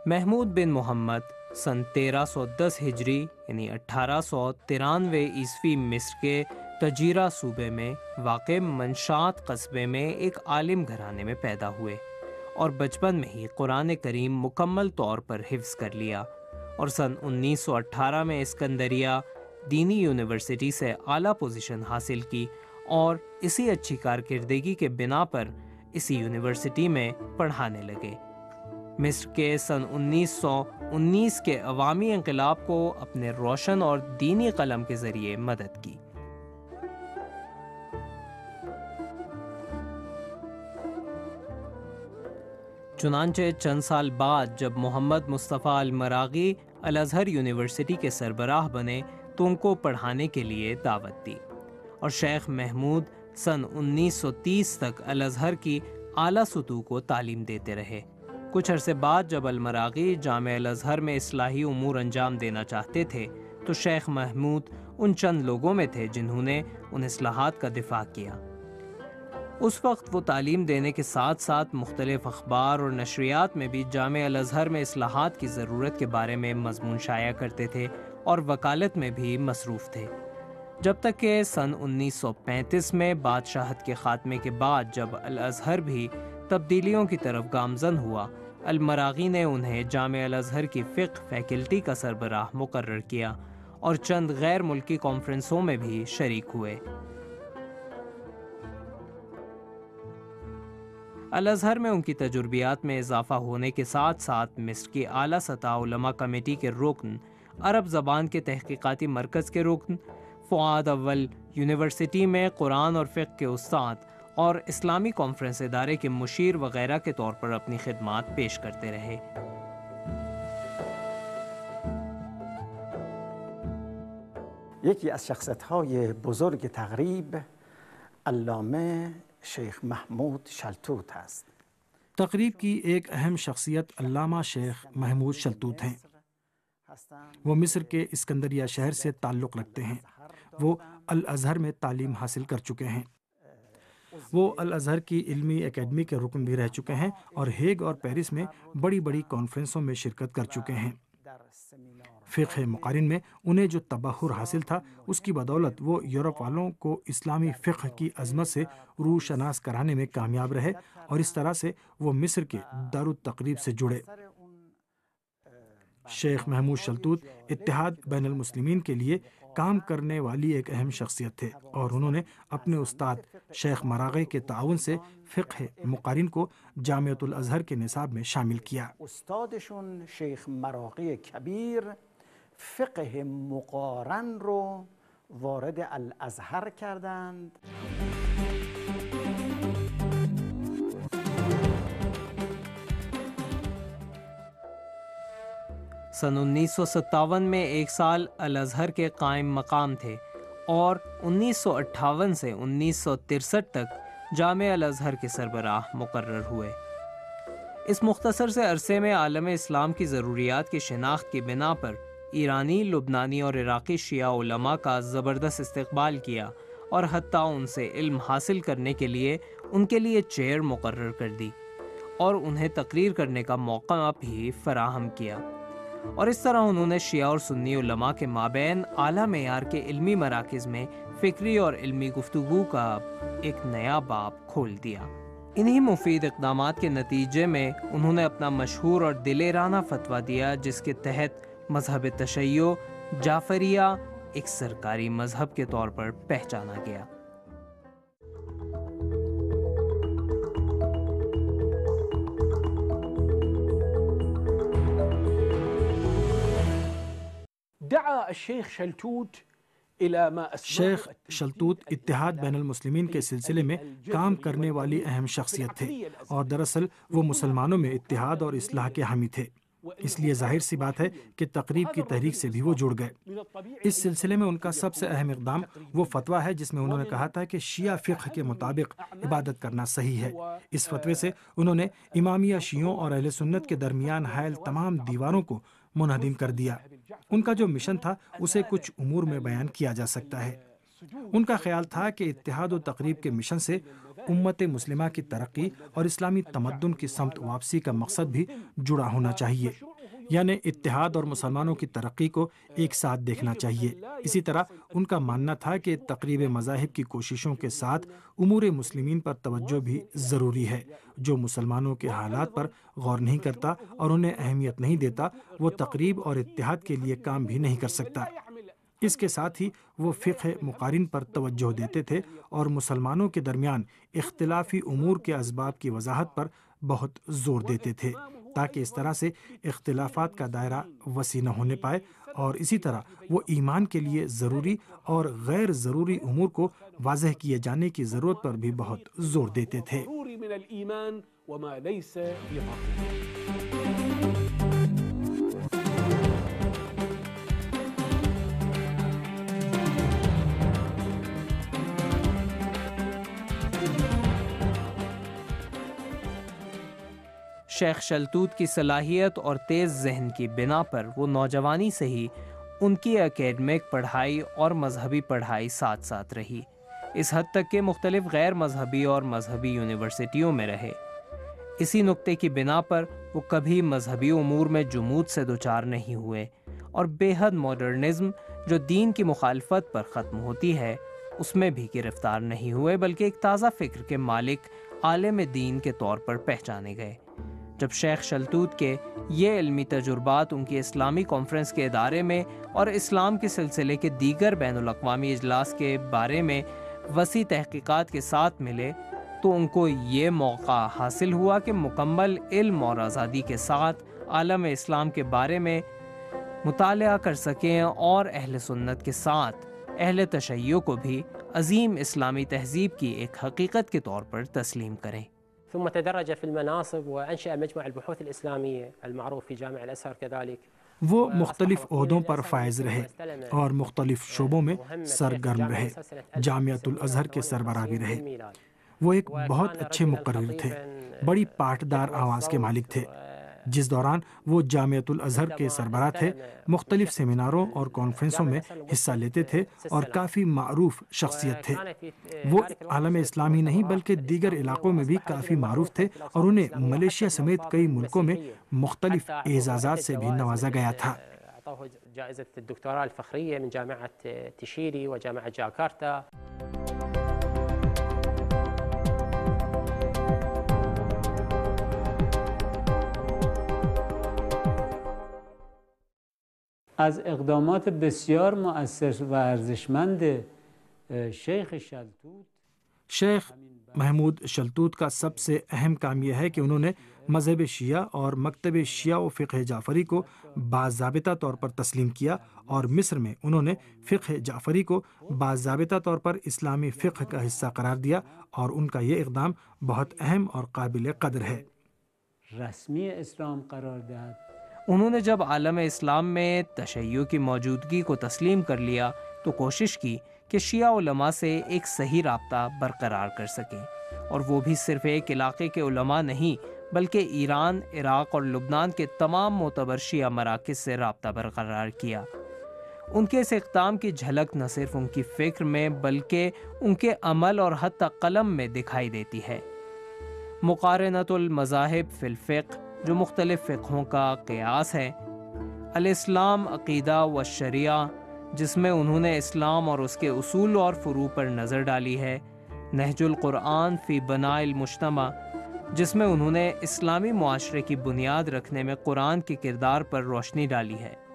محمود بن محمد سن 1310 ہجری یعنی 1893 عیسوی مصر کے تجیرہ صوبے میں واقع منشات قصبے میں ایک عالم گھرانے میں پیدا ہوئے اور بچپن میں ہی قرآن کریم مکمل طور پر حفظ کر لیا، اور سن 1918 میں اسکندریہ دینی یونیورسٹی سے اعلیٰ پوزیشن حاصل کی، اور اسی اچھی کارکردگی کے بنا پر اسی یونیورسٹی میں پڑھانے لگے۔ مصر کے سن 1919 کے عوامی انقلاب کو اپنے روشن اور دینی قلم کے ذریعے مدد کی۔ چنانچہ چند سال بعد جب محمد مصطفیٰ المراغی الازہر یونیورسٹی کے سربراہ بنے تو ان کو پڑھانے کے لیے دعوت دی، اور شیخ محمود سن 1930 تک الازہر کی اعلیٰ سطوح کو تعلیم دیتے رہے۔ کچھ عرصے بعد جب المراغی جامع الازہر میں اصلاحی امور انجام دینا چاہتے تھے تو شیخ محمود ان چند لوگوں میں تھے جنہوں نے ان اصلاحات کا دفاع کیا۔ اس وقت وہ تعلیم دینے کے ساتھ ساتھ مختلف اخبار اور نشریات میں بھی جامع الازہر میں اصلاحات کی ضرورت کے بارے میں مضمون شائع کرتے تھے اور وکالت میں بھی مصروف تھے، جب تک کہ سن 1935 میں بادشاہت کے خاتمے کے بعد جب الازہر بھی تبدیلیوں کی طرف گامزن ہوا، المراغی نے انہیں جامع الازہر کی فقہ فیکلٹی کا سربراہ مقرر کیا اور چند غیر ملکی کانفرنسوں میں بھی شریک ہوئے۔ الازہر میں ان کی تجربیات میں اضافہ ہونے کے ساتھ ساتھ مصر کی اعلیٰ سطح علماء کمیٹی کے رکن، عرب زبان کے تحقیقاتی مرکز کے رکن، فؤاد اول یونیورسٹی میں قرآن اور فقہ کے استاد اور اسلامی کانفرنس ادارے کے مشیر وغیرہ کے طور پر اپنی خدمات پیش کرتے رہے۔ یکی از شخصیت‌های بزرگ تقریب علامه شیخ محمود شلتوت است۔ تقریب کی ایک اہم شخصیت علامہ شیخ محمود شلتوت ہیں۔ وہ مصر کے اسکندریہ شہر سے تعلق رکھتے ہیں۔ وہ الازہر میں تعلیم حاصل کر چکے ہیں۔ وہ الازہر کی علمی اکیڈمی کے رکن بھی رہ چکے ہیں اور ہیگ اور پیرس میں بڑی بڑی کانفرنسوں میں شرکت کر چکے ہیں۔ فقہ مقارن میں انہیں جو تبحر حاصل تھا اس کی بدولت وہ یورپ والوں کو اسلامی فقہ کی عظمت سے روشناس کرانے میں کامیاب رہے، اور اس طرح سے وہ مصر کے دارالتقریب سے جڑے۔ شیخ محمود شلتوت اتحاد بین المسلمین کے لیے کام کرنے والی ایک اہم شخصیت تھے، اور انہوں نے اپنے استاد شیخ مراغی کے تعاون سے فقہ مقارن کو جامعۃ الازہر کے نصاب میں شامل کیا۔ استادشون شیخ مراغی کبیر فقه مقارن رو وارد الازهر کردند۔ سن 1957 میں ایک سال الازہر کے قائم مقام تھے، اور 1958 سے 1963 تک جامع الازہر کے سربراہ مقرر ہوئے۔ اس مختصر سے عرصے میں عالم اسلام کی ضروریات کی شناخت کی بنا پر ایرانی، لبنانی اور عراقی شیعہ علماء کا زبردست استقبال کیا، اور حتیٰ ان سے علم حاصل کرنے کے لیے ان کے لیے چیئر مقرر کر دی اور انہیں تقریر کرنے کا موقع بھی فراہم کیا، اور اس طرح انہوں نے شیعہ اور سنی علماء کے مابین اعلیٰ معیار کے علمی مراکز میں فکری اور علمی گفتگو کا ایک نیا باب کھول دیا۔ انہی مفید اقدامات کے نتیجے میں انہوں نے اپنا مشہور اور دلیرانہ فتویٰ دیا، جس کے تحت مذہب تشیع جعفریہ ایک سرکاری مذہب کے طور پر پہچانا گیا۔ دعا الشيخ شلتوت إلى ما شیخ شلتوت اتحاد بین المسلمین کے سلسلے میں کام کرنے والی اہم شخصیت تھے، اور دراصل وہ مسلمانوں میں اتحاد اور اصلاح کے حامی تھے۔ اس لیے ظاہر سی بات ہے کہ تقریب کی تحریک سے بھی وہ جڑ گئے۔ اس سلسلے میں ان کا سب سے اہم اقدام وہ فتویٰ ہے جس میں انہوں نے کہا تھا کہ شیعہ فقہ کے مطابق عبادت کرنا صحیح ہے۔ اس فتوے سے انہوں نے امامیہ شیعوں اور اہل سنت کے درمیان حائل تمام دیواروں کو منہدم کر دیا۔ ان کا جو مشن تھا اسے کچھ امور میں بیان کیا جا سکتا ہے۔ ان کا خیال تھا کہ اتحاد و تقریب کے مشن سے امت مسلمہ کی ترقی اور اسلامی تمدن کی سمت واپسی کا مقصد بھی جڑا ہونا چاہیے۔ یعنی اتحاد اور مسلمانوں کی ترقی کو ایک ساتھ دیکھنا چاہیے۔ اسی طرح ان کا ماننا تھا کہ تقریب مذاہب کی کوششوں کے ساتھ امور مسلمین پر توجہ بھی ضروری ہے۔ جو مسلمانوں کے حالات پر غور نہیں کرتا اور انہیں اہمیت نہیں دیتا، وہ تقریب اور اتحاد کے لیے کام بھی نہیں کر سکتا۔ اس کے ساتھ ہی وہ فقہ مقارن پر توجہ دیتے تھے اور مسلمانوں کے درمیان اختلافی امور کے اسباب کی وضاحت پر بہت زور دیتے تھے، تاکہ اس طرح سے اختلافات کا دائرہ وسیع نہ ہونے پائے، اور اسی طرح وہ ایمان کے لیے ضروری اور غیر ضروری امور کو واضح کیے جانے کی ضرورت پر بھی بہت زور دیتے تھے۔ شیخ شلتوت کی صلاحیت اور تیز ذہن کی بنا پر وہ نوجوانی سے ہی ان کی اکیڈمک پڑھائی اور مذہبی پڑھائی ساتھ ساتھ رہی، اس حد تک کہ مختلف غیر مذہبی اور مذہبی یونیورسٹیوں میں رہے۔ اسی نقطے کی بنا پر وہ کبھی مذہبی امور میں جمود سے دوچار نہیں ہوئے، اور بے حد ماڈرنزم جو دین کی مخالفت پر ختم ہوتی ہے اس میں بھی گرفتار نہیں ہوئے، بلکہ ایک تازہ فکر کے مالک عالم دین کے طور پر پہچانے گئے۔ جب شیخ شلتوت کے یہ علمی تجربات ان کی اسلامی کانفرنس کے ادارے میں اور اسلام کے سلسلے کے دیگر بین الاقوامی اجلاس کے بارے میں وسیع تحقیقات کے ساتھ ملے، تو ان کو یہ موقع حاصل ہوا کہ مکمل علم اور آزادی کے ساتھ عالم اسلام کے بارے میں مطالعہ کر سکیں اور اہل سنت کے ساتھ اہل تشیع کو بھی عظیم اسلامی تہذیب کی ایک حقیقت کے طور پر تسلیم کریں۔ ثم تدرج في المناصب وأنشأ مجمع البحوث الإسلامية المعروف في جامع الأزهر كذلك۔ وہ مختلف عہدوں پر فائز رہے اور مختلف شعبوں میں سرگرم رہے، جامعۃ الازہر کے سربراہ بھی رہے۔ وہ ایک بہت اچھے مقرر تھے، بڑی پاٹدار آواز کے مالک تھے۔ جس دوران وہ جامعۃ الازہر کے سربراہ تھے، مختلف سیمیناروں اور کانفرنسوں میں حصہ لیتے تھے اور کافی معروف شخصیت تھے۔ وہ عالم اسلامی نہیں بلکہ دیگر علاقوں میں بھی کافی معروف تھے، اور انہیں ملیشیا سمیت کئی ملکوں میں مختلف اعزازات سے بھی نوازا گیا تھا۔ جائزة الدكتوراه الفخرية من جامعة تشيري وجامعة جاكرتا۔ از اقدامات بسیار مؤثر و ارزشمند شیخ شلتوت، شیخ محمود شلتوت کا سب سے اہم کام یہ ہے کہ انہوں نے مذہب شیعہ اور مکتب شیعہ و فقہ جعفری کو باضابطہ طور پر تسلیم کیا، اور مصر میں انہوں نے فقہ جعفری کو باضابطہ طور پر اسلامی فقہ کا حصہ قرار دیا، اور ان کا یہ اقدام بہت اہم اور قابل قدر ہے۔ رسمی اسلام قرار داد۔ انہوں نے جب عالم اسلام میں تشیع کی موجودگی کو تسلیم کر لیا تو کوشش کی کہ شیعہ علماء سے ایک صحیح رابطہ برقرار کر سکیں، اور وہ بھی صرف ایک علاقے کے علماء نہیں بلکہ ایران، عراق اور لبنان کے تمام معتبر شیعہ مراکز سے رابطہ برقرار کیا۔ ان کے اس اقدام کی جھلک نہ صرف ان کی فکر میں بلکہ ان کے عمل اور حتی قلم میں دکھائی دیتی ہے۔ مقارنۃ المذاہب فی الفقہ، جو مختلف فقہوں کا قیاس ہے، الاسلام عقیدہ و شریعہ، جس میں انہوں نے اسلام اور اس کے اصول اور فروع پر نظر ڈالی ہے، نہج القرآن فی بناء المجتمع، جس میں انہوں نے اسلامی معاشرے کی بنیاد رکھنے میں قرآن کے کردار پر روشنی ڈالی ہے،